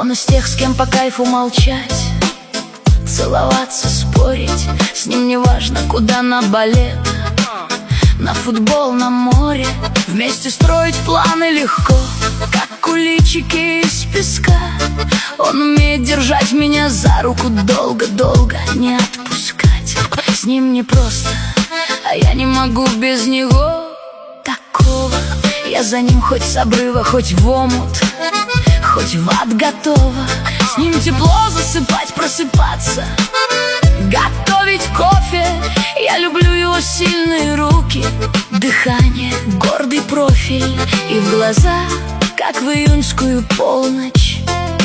Он из тех, с кем по кайфу молчать, целоваться, спорить. С ним не важно, куда на балет, на футбол, на море. Вместе строить планы легко, как куличики из песка. Он умеет держать меня за руку долго-долго, не отпускать. С ним не просто, а я не могу без него такого. Я за ним хоть с обрыва, хоть в омут, хоть в ад готова. С ним тепло засыпать, просыпаться, готовить кофе. Я люблю его сильные руки, дыхание, гордый профиль. И в глаза, как в июньскую полночь,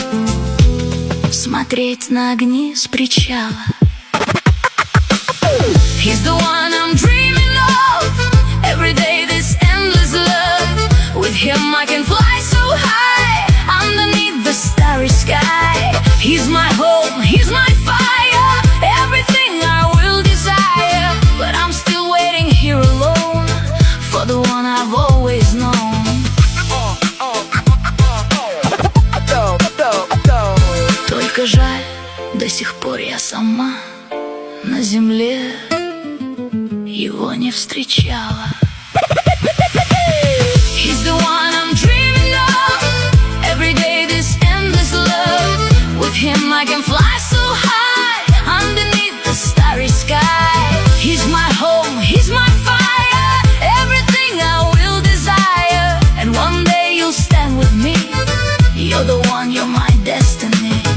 смотреть на огни с причала. He's the one I'm dreaming of. Every day this endless love. With him I can fly so high, underneath the starry sky. He's my home, he's my fire, everything I will desire. But I'm still waiting here alone for the one I've always known. Только жаль, до сих пор я сама на земле его не встречала. He's the one I'm dreaming of. Every day this endless love. With him I can fly so high, underneath the starry sky. He's my home, he's my fire, everything I will desire. And one day you'll stand with me. You're the one, you're my destiny.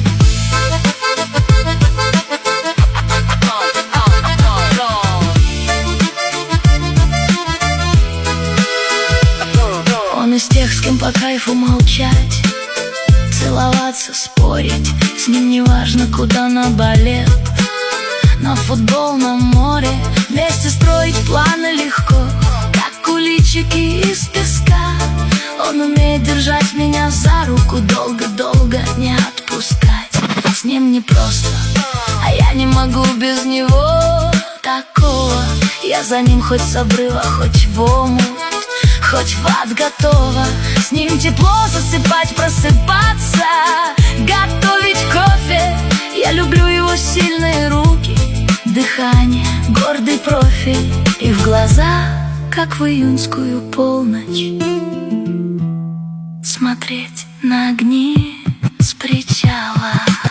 Он из тех, с кем по кайфу молчать, целоваться, спорить. С ним не важно, куда на балет, на футбол, на море. Вместе строить планы легко, как куличики из песка. Он умеет держать меня за руку долго-долго, не отпускать. С ним не просто, а я не могу без него такого. Я за ним хоть с обрыва, хоть в омут, хоть в ад готова. С ним тепло засыпать, просыпаться, готовить кофе. Я люблю его сильные руки, дыхание, гордый профиль. И в глаза, как в июньскую полночь, смотреть на огни с причала.